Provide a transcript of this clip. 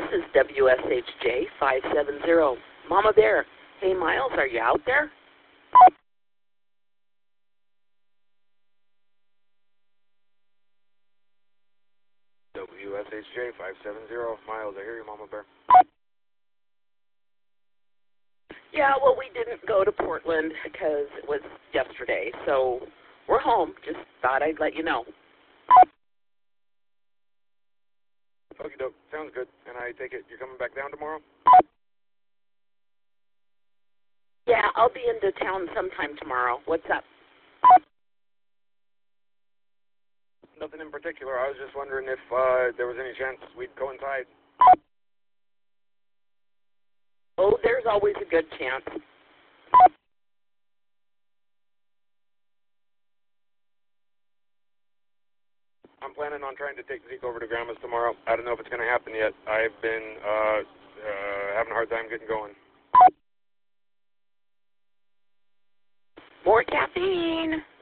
is WSHJ 570. Mama Bear. Hey, Miles, are you out there? WSHJ 570. Miles, I hear you, Mama Bear. Yeah, well, we didn't go to Portland because it was yesterday, so we're home. Just thought I'd let you know. Okie doke, sounds good. And I take it you're coming back down tomorrow? Yeah, I'll be into town sometime tomorrow. What's up? Nothing in particular. I was just wondering if there was any chance we'd coincide. Oh, there's always a good chance. I'm planning on trying to take Zeke over to Grandma's tomorrow. I don't know if it's going to happen yet. I've been having a hard time getting going. More caffeine.